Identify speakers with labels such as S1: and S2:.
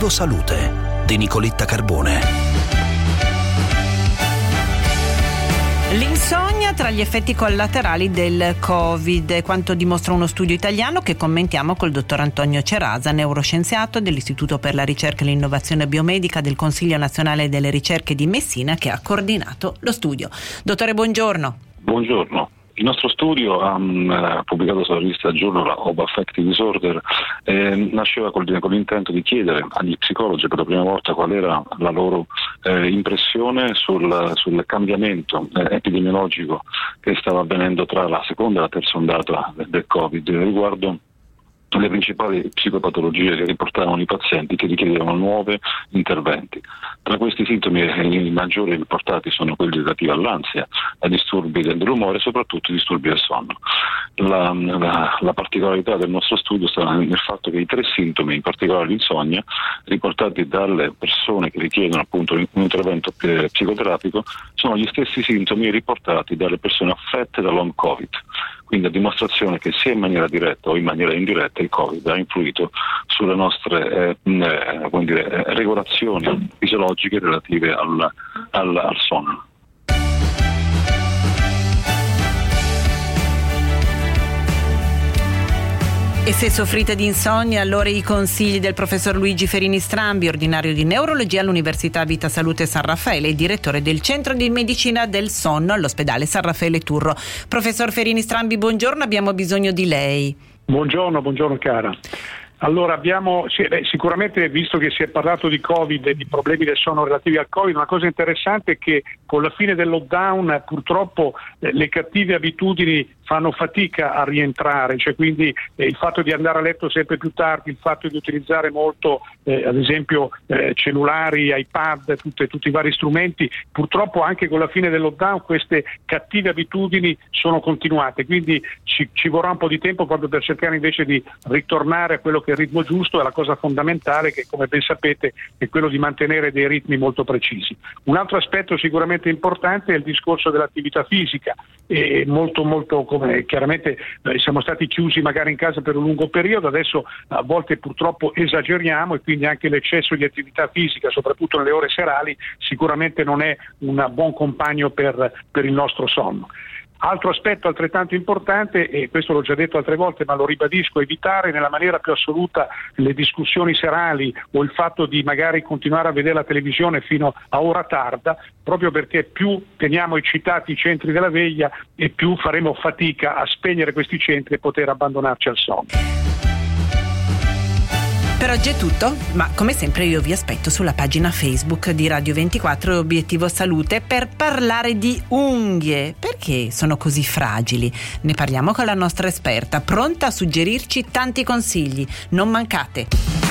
S1: Obiettivo Salute di Nicoletta Carbone.
S2: L'insonnia tra gli effetti collaterali del Covid, quanto dimostra uno studio italiano che commentiamo col dottor Antonio Cerasa, neuroscienziato dell'Istituto per la ricerca e l'innovazione biomedica del Consiglio nazionale delle ricerche di Messina, che ha coordinato lo studio. Dottore, buongiorno.
S3: Buongiorno. Il nostro studio, pubblicato sulla rivista Journal of Affective Disorder, nasceva con l'intento di chiedere agli psicologi per la prima volta qual era la loro impressione sul cambiamento epidemiologico che stava avvenendo tra la seconda e la terza ondata del Covid riguardo le principali psicopatologie che riportavano i pazienti che richiedevano nuovi interventi. Tra questi sintomi i maggiori riportati sono quelli relativi all'ansia, ai disturbi dell'umore e soprattutto i disturbi del sonno. La particolarità del nostro studio sta nel fatto che i tre sintomi, in particolare l'insonnia, riportati dalle persone che richiedono appunto un intervento psicoterapico, sono gli stessi sintomi riportati dalle persone affette da long Covid. Quindi a dimostrazione che sia in maniera diretta o in maniera indiretta il Covid ha influito sulle nostre regolazioni fisiologiche relative al sonno.
S2: E se soffrite di insonnia, allora i consigli del professor Luigi Ferini Strambi, ordinario di neurologia all'Università Vita Salute San Raffaele e direttore del Centro di Medicina del Sonno all'ospedale San Raffaele Turro. Professor Ferini Strambi, buongiorno, abbiamo bisogno di lei.
S4: Buongiorno cara. Allora sicuramente, visto che si è parlato di Covid e di problemi del sonno relativi al Covid, una cosa interessante è che con la fine del lockdown purtroppo le cattive abitudini fanno fatica a rientrare, cioè quindi il fatto di andare a letto sempre più tardi, il fatto di utilizzare molto ad esempio cellulari, iPad, tutti i vari strumenti, purtroppo anche con la fine del lockdown queste cattive abitudini sono continuate, quindi ci vorrà un po' di tempo proprio per cercare invece di ritornare a quello che è il ritmo giusto. È la cosa fondamentale, che come ben sapete è quello di mantenere dei ritmi molto precisi. Un altro aspetto sicuramente importante è il discorso dell'attività fisica, e molto come chiaramente siamo stati chiusi magari in casa per un lungo periodo, adesso a volte purtroppo esageriamo e quindi anche l'eccesso di attività fisica, soprattutto nelle ore serali, sicuramente non è un buon compagno per il nostro sonno. Altro aspetto altrettanto importante, e questo l'ho già detto altre volte ma lo ribadisco, evitare nella maniera più assoluta le discussioni serali o il fatto di magari continuare a vedere la televisione fino a ora tarda, proprio perché più teniamo eccitati i centri della veglia e più faremo fatica a spegnere questi centri e poter abbandonarci al sonno.
S2: Per oggi è tutto, ma come sempre io vi aspetto sulla pagina Facebook di Radio 24 e Obiettivo Salute per parlare di unghie. Perché sono così fragili? Ne parliamo con la nostra esperta, pronta a suggerirci tanti consigli. Non mancate!